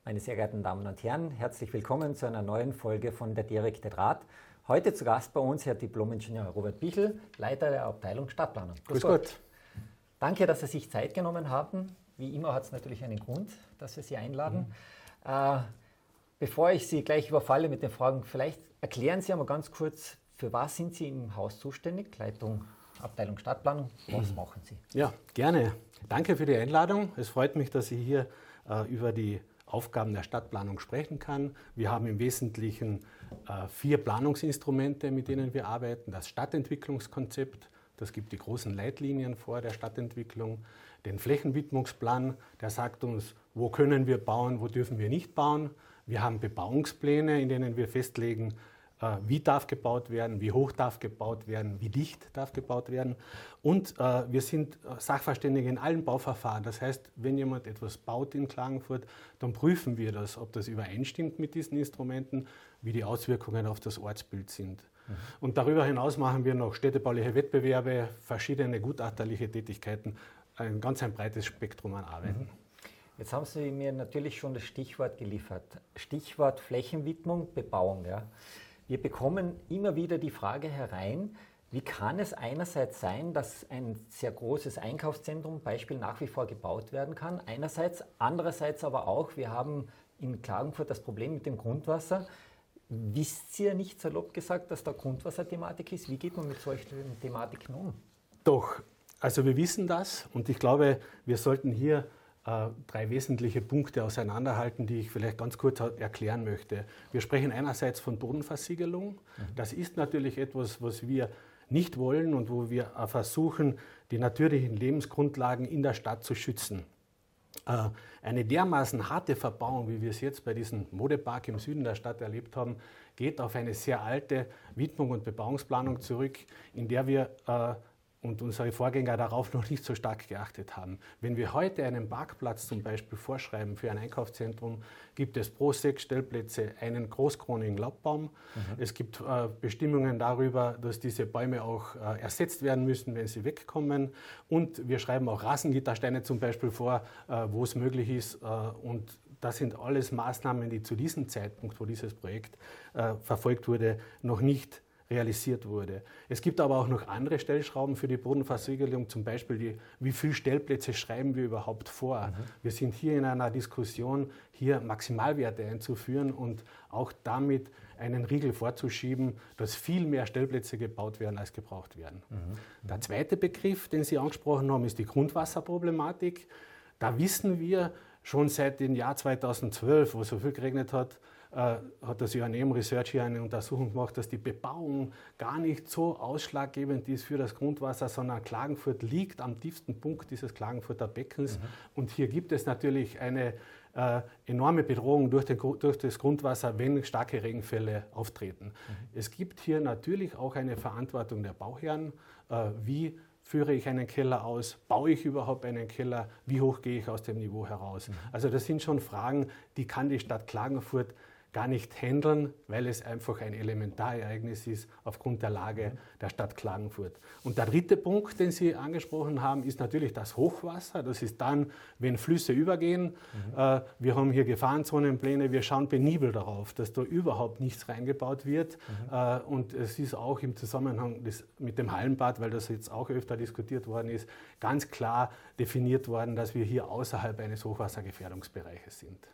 Meine sehr geehrten Damen und Herren, herzlich willkommen zu einer neuen Folge von Der direkte Draht. Heute zu Gast bei uns Herr Diplom-Ingenieur Robert Bichl, Leiter der Abteilung Stadtplanung. Grüß Gott. Danke, dass Sie sich Zeit genommen haben. Wie immer hat es natürlich einen Grund, dass wir Sie einladen. Bevor ich Sie gleich überfalle mit den Fragen, vielleicht erklären Sie einmal ganz kurz, für was sind Sie im Haus zuständig? Leitung Abteilung Stadtplanung, was machen Sie? Ja, gerne. Danke für die Einladung. Es freut mich, dass ich hier über die Aufgaben der Stadtplanung sprechen kann. Wir haben im Wesentlichen 4 Planungsinstrumente, mit denen wir arbeiten. Das Stadtentwicklungskonzept, das gibt die großen Leitlinien vor der Stadtentwicklung. Den Flächenwidmungsplan, der sagt uns, wo können wir bauen, wo dürfen wir nicht bauen. Wir haben Bebauungspläne, in denen wir festlegen, wie darf gebaut werden, wie hoch darf gebaut werden, wie dicht darf gebaut werden. Und wir sind Sachverständige in allen Bauverfahren. Das heißt, wenn jemand etwas baut in Klagenfurt, dann prüfen wir das, ob das übereinstimmt mit diesen Instrumenten, wie die Auswirkungen auf das Ortsbild sind. Und darüber hinaus machen wir noch städtebauliche Wettbewerbe, verschiedene gutachterliche Tätigkeiten, ein breites Spektrum an Arbeiten. Jetzt haben Sie mir natürlich schon das Stichwort geliefert. Stichwort Flächenwidmung, Bebauung. Ja. Wir bekommen immer wieder die Frage herein, wie kann es einerseits sein, dass ein sehr großes Einkaufszentrum, Beispiel, nach wie vor gebaut werden kann, einerseits, andererseits aber auch, wir haben in Klagenfurt das Problem mit dem Grundwasser. Wisst ihr nicht salopp gesagt, dass da Grundwasserthematik ist? Wie geht man mit solchen Thematiken um? Doch, also wir wissen das und ich glaube, wir sollten hier 3 wesentliche Punkte auseinanderhalten, die ich vielleicht ganz kurz erklären möchte. Wir sprechen einerseits von Bodenversiegelung. Das ist natürlich etwas, was wir nicht wollen und wo wir versuchen, die natürlichen Lebensgrundlagen in der Stadt zu schützen. Eine dermaßen harte Verbauung, wie wir es jetzt bei diesem Modepark im Süden der Stadt erlebt haben, geht auf eine sehr alte Widmung und Bebauungsplanung zurück, in der wir und unsere Vorgänger darauf noch nicht so stark geachtet haben. Wenn wir heute einen Parkplatz zum Beispiel vorschreiben für ein Einkaufszentrum, gibt es pro 6 Stellplätze einen großkronigen Laubbaum. Es gibt Bestimmungen darüber, dass diese Bäume auch ersetzt werden müssen, wenn sie wegkommen. Und wir schreiben auch Rasengittersteine zum Beispiel vor, wo es möglich ist. Und das sind alles Maßnahmen, die zu diesem Zeitpunkt, wo dieses Projekt verfolgt wurde, noch nicht realisiert wurde. Es gibt aber auch noch andere Stellschrauben für die Bodenversiegelung, zum Beispiel wie viele Stellplätze schreiben wir überhaupt vor. Wir sind hier in einer Diskussion, hier Maximalwerte einzuführen und auch damit einen Riegel vorzuschieben, dass viel mehr Stellplätze gebaut werden, als gebraucht werden. Der zweite Begriff, den Sie angesprochen haben, ist die Grundwasserproblematik. Da wissen wir schon seit dem Jahr 2012, wo so viel geregnet hat, hat das UNM Research hier eine Untersuchung gemacht, dass die Bebauung gar nicht so ausschlaggebend ist für das Grundwasser, sondern Klagenfurt liegt am tiefsten Punkt dieses Klagenfurter Beckens. Und hier gibt es natürlich eine enorme Bedrohung durch das Grundwasser, wenn starke Regenfälle auftreten. Es gibt hier natürlich auch eine Verantwortung der Bauherren, wie führe ich einen Keller aus? Baue ich überhaupt einen Keller? Wie hoch gehe ich aus dem Niveau heraus? Also das sind schon Fragen, die kann die Stadt Klagenfurt gar nicht handeln, weil es einfach ein Elementarereignis ist aufgrund der Lage der Stadt Klagenfurt. Und der dritte Punkt, den Sie angesprochen haben, ist natürlich das Hochwasser. Das ist dann, wenn Flüsse übergehen. Wir haben hier Gefahrenzonenpläne. Wir schauen penibel darauf, dass da überhaupt nichts reingebaut wird. Und es ist auch im Zusammenhang mit dem Hallenbad, weil das jetzt auch öfter diskutiert worden ist, ganz klar definiert worden, dass wir hier außerhalb eines Hochwassergefährdungsbereiches sind.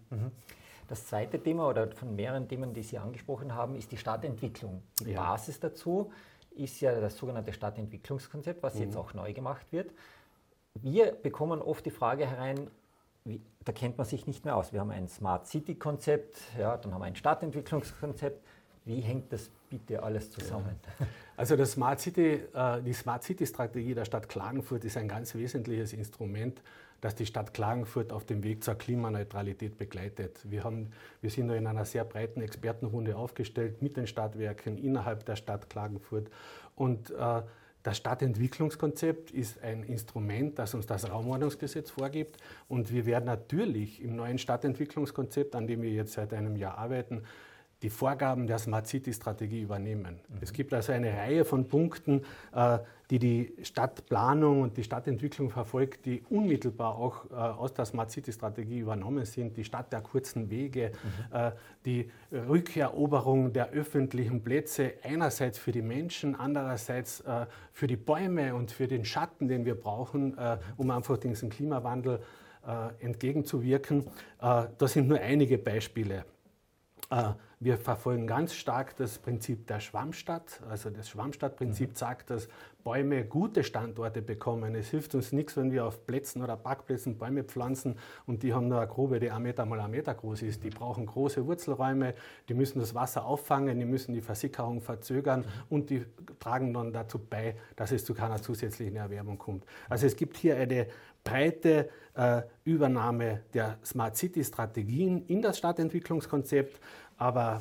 Das zweite Thema oder von mehreren Themen, die Sie angesprochen haben, ist die Stadtentwicklung. Die Basis dazu ist ja das sogenannte Stadtentwicklungskonzept, was jetzt auch neu gemacht wird. Wir bekommen oft die Frage herein, da kennt man sich nicht mehr aus. Wir haben ein Smart City Konzept, ja, dann haben wir ein Stadtentwicklungskonzept. Wie hängt das bitte alles zusammen? Also die Smart City Strategie der Stadt Klagenfurt ist ein ganz wesentliches Instrument, das die Stadt Klagenfurt auf dem Weg zur Klimaneutralität begleitet. Wir sind da in einer sehr breiten Expertenrunde aufgestellt mit den Stadtwerken innerhalb der Stadt Klagenfurt. Und das Stadtentwicklungskonzept ist ein Instrument, das uns das Raumordnungsgesetz vorgibt. Und wir werden natürlich im neuen Stadtentwicklungskonzept, an dem wir jetzt seit einem Jahr arbeiten, die Vorgaben der Smart City-Strategie übernehmen. Es gibt also eine Reihe von Punkten, die die Stadtplanung und die Stadtentwicklung verfolgt, die unmittelbar auch aus der Smart City-Strategie übernommen sind. Die Stadt der kurzen Wege, die Rückeroberung der öffentlichen Plätze, einerseits für die Menschen, andererseits für die Bäume und für den Schatten, den wir brauchen, um einfach diesem Klimawandel entgegenzuwirken. Das sind nur einige Beispiele. Wir verfolgen ganz stark das Prinzip der Schwammstadt. Also das Schwammstadtprinzip sagt, dass Bäume gute Standorte bekommen. Es hilft uns nichts, wenn wir auf Plätzen oder Parkplätzen Bäume pflanzen und die haben nur eine Grube, die 1 Meter mal 1 Meter groß ist. Die brauchen große Wurzelräume, die müssen das Wasser auffangen, die müssen die Versickerung verzögern und die tragen dann dazu bei, dass es zu keiner zusätzlichen Erwärmung kommt. Also es gibt hier eine breite Übernahme der Smart City-Strategien in das Stadtentwicklungskonzept, aber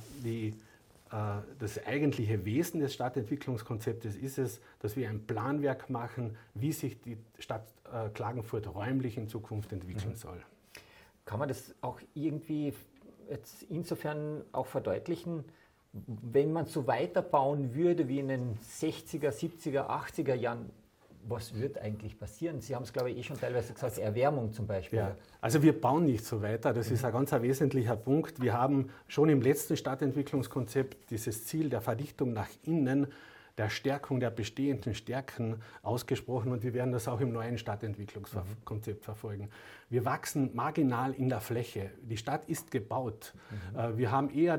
das eigentliche Wesen des Stadtentwicklungskonzeptes ist es, dass wir ein Planwerk machen, wie sich die Stadt Klagenfurt räumlich in Zukunft entwickeln soll. Kann man das auch irgendwie jetzt insofern auch verdeutlichen, wenn man so weiterbauen würde wie in den 60er, 70er, 80er Jahren? Was wird eigentlich passieren? Sie haben es, glaube ich, schon teilweise gesagt, Erwärmung zum Beispiel. Ja, also wir bauen nicht so weiter. Das ist ein ganz wesentlicher Punkt. Wir haben schon im letzten Stadtentwicklungskonzept dieses Ziel der Verdichtung nach innen, der Stärkung der bestehenden Stärken ausgesprochen und wir werden das auch im neuen Stadtentwicklungskonzept verfolgen. Wir wachsen marginal in der Fläche. Die Stadt ist gebaut. Wir haben eher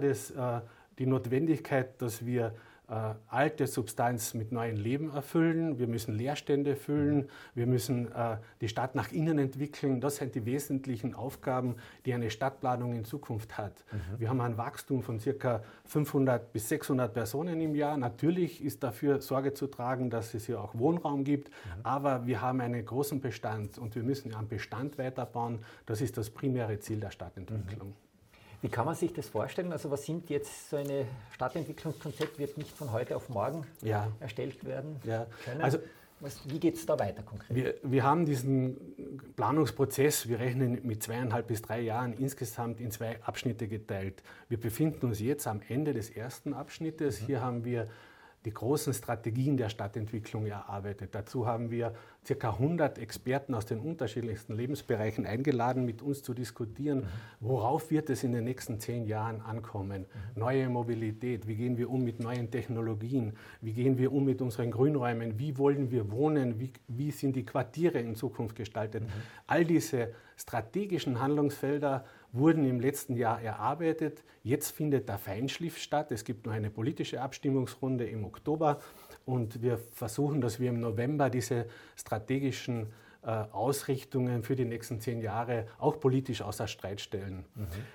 die Notwendigkeit, dass wir alte Substanz mit neuem Leben erfüllen. Wir müssen Leerstände füllen. Wir müssen die Stadt nach innen entwickeln. Das sind die wesentlichen Aufgaben, die eine Stadtplanung in Zukunft hat. Wir haben ein Wachstum von ca. 500 bis 600 Personen im Jahr. Natürlich ist dafür Sorge zu tragen, dass es hier auch Wohnraum gibt. Aber wir haben einen großen Bestand und wir müssen am Bestand weiterbauen. Das ist das primäre Ziel der Stadtentwicklung. Wie kann man sich das vorstellen? Also was sind jetzt so eine Stadtentwicklungskonzept, wird nicht von heute auf morgen erstellt werden können? Also, wie geht es da weiter konkret? Wir haben diesen Planungsprozess, wir rechnen mit 2,5 bis 3 Jahren insgesamt in 2 Abschnitte geteilt. Wir befinden uns jetzt am Ende des ersten Abschnittes. Hier haben wir die großen Strategien der Stadtentwicklung erarbeitet. Dazu haben wir ca. 100 Experten aus den unterschiedlichsten Lebensbereichen eingeladen, mit uns zu diskutieren, worauf wird es in den nächsten 10 Jahren ankommen. Neue Mobilität, wie gehen wir um mit neuen Technologien, wie gehen wir um mit unseren Grünräumen, wie wollen wir wohnen, wie sind die Quartiere in Zukunft gestaltet. All diese strategischen Handlungsfelder wurden im letzten Jahr erarbeitet. Jetzt findet der Feinschliff statt. Es gibt noch eine politische Abstimmungsrunde im Oktober und wir versuchen, dass wir im November diese strategischen Ausrichtungen für die nächsten 10 Jahre auch politisch außer Streit stellen.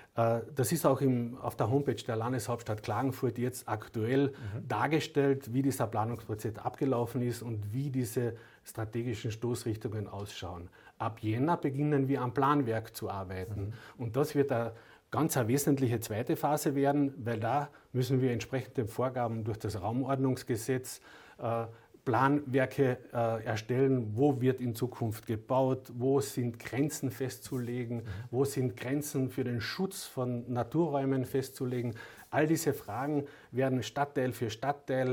Das ist auch auf der Homepage der Landeshauptstadt Klagenfurt jetzt aktuell dargestellt, wie dieser Planungsprozess abgelaufen ist und wie diese strategischen Stoßrichtungen ausschauen. Ab Jänner beginnen wir am Planwerk zu arbeiten und das wird eine ganz wesentliche zweite Phase werden, weil da müssen wir entsprechend den Vorgaben durch das Raumordnungsgesetz Planwerke erstellen, wo wird in Zukunft gebaut, wo sind Grenzen festzulegen, wo sind Grenzen für den Schutz von Naturräumen festzulegen. All diese Fragen werden Stadtteil für Stadtteil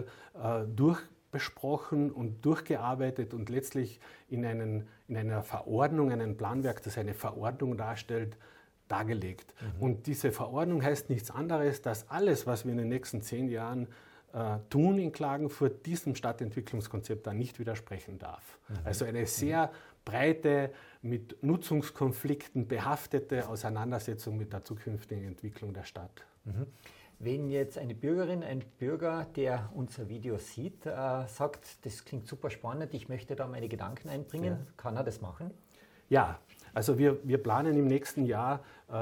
durchbesprochen und durchgearbeitet und letztlich in einer Verordnung, einem Planwerk, das eine Verordnung darstellt, dargelegt. Und diese Verordnung heißt nichts anderes, dass alles, was wir in den nächsten 10 Jahren tun in Klagenfurt, diesem Stadtentwicklungskonzept dann nicht widersprechen darf. Also eine sehr breite, mit Nutzungskonflikten behaftete Auseinandersetzung mit der zukünftigen Entwicklung der Stadt. Wenn jetzt eine Bürgerin, ein Bürger, der unser Video sieht, sagt, das klingt super spannend, ich möchte da meine Gedanken einbringen, kann er das machen? Ja, also wir planen im nächsten Jahr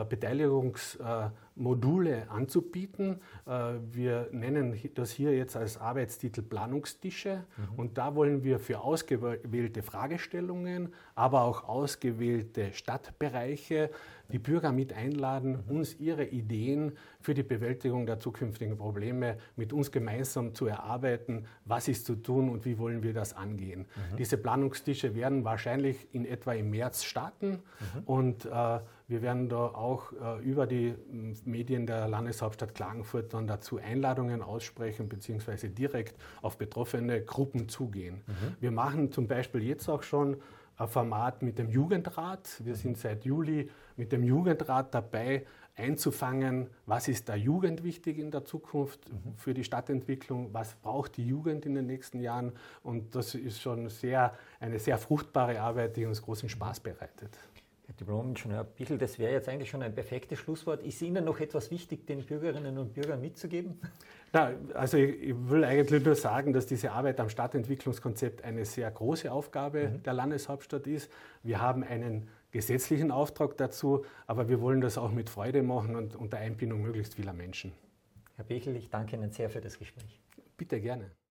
Beteiligungsmodule anzubieten. Wir nennen das hier jetzt als Arbeitstitel Planungstische und da wollen wir für ausgewählte Fragestellungen, aber auch ausgewählte Stadtbereiche die Bürger mit einladen, uns ihre Ideen für die Bewältigung der zukünftigen Probleme mit uns gemeinsam zu erarbeiten, was ist zu tun und wie wollen wir das angehen. Diese Planungstische werden wahrscheinlich in etwa im März starten und Wir werden da auch über die Medien der Landeshauptstadt Klagenfurt dann dazu Einladungen aussprechen, beziehungsweise direkt auf betroffene Gruppen zugehen. Wir machen zum Beispiel jetzt auch schon ein Format mit dem Jugendrat. Wir sind seit Juli mit dem Jugendrat dabei, einzufangen, was ist der Jugend wichtig in der Zukunft für die Stadtentwicklung, was braucht die Jugend in den nächsten Jahren. Und das ist schon eine sehr fruchtbare Arbeit, die uns großen Spaß bereitet. Herr Diplom-Ingenieur Bichl, das wäre jetzt eigentlich schon ein perfektes Schlusswort. Ist Ihnen noch etwas wichtig, den Bürgerinnen und Bürgern mitzugeben? Na, also ich will eigentlich nur sagen, dass diese Arbeit am Stadtentwicklungskonzept eine sehr große Aufgabe der Landeshauptstadt ist. Wir haben einen gesetzlichen Auftrag dazu, aber wir wollen das auch mit Freude machen und unter Einbindung möglichst vieler Menschen. Herr Bichl, ich danke Ihnen sehr für das Gespräch. Bitte gerne.